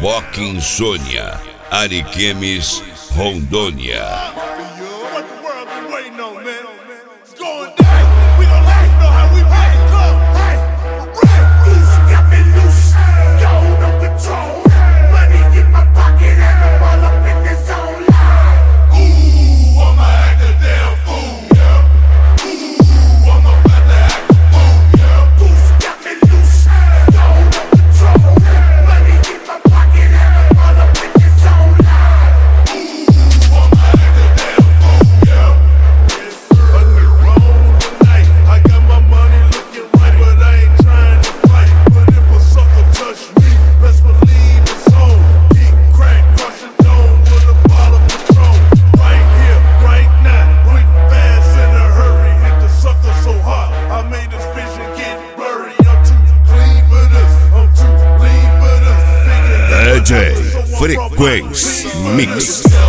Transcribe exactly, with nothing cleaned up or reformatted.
Boca Insônia, Ariquemes, Rondônia. What the world been waiting on, man? It's going down. We gon' let you know how we make it come. Hey, loose, got me loose. Go no control. Money in my pocket and I'm all up in this zone line. Ooh, I'ma act a damn fool, yeah. Ooh, I'm about to act a fool, yeah. Loose, got me loose. Go no control. Money in my pocket and I'm all up in this zone line. Ooh, I'ma act a damn fool, yeah. Yes, sir. I look wrong tonight. I got my money looking right, but I ain't trying to fight. But if a sucker touch me, best believe it's on. Eat crack, crush a dome with a bottle of Patron. Right here, right now, quick, fast, in a hurry. Hit the sucker so hard, I made this vision get blurry. I'm too clean for this, I'm too lean for this. D J Frequência Mix.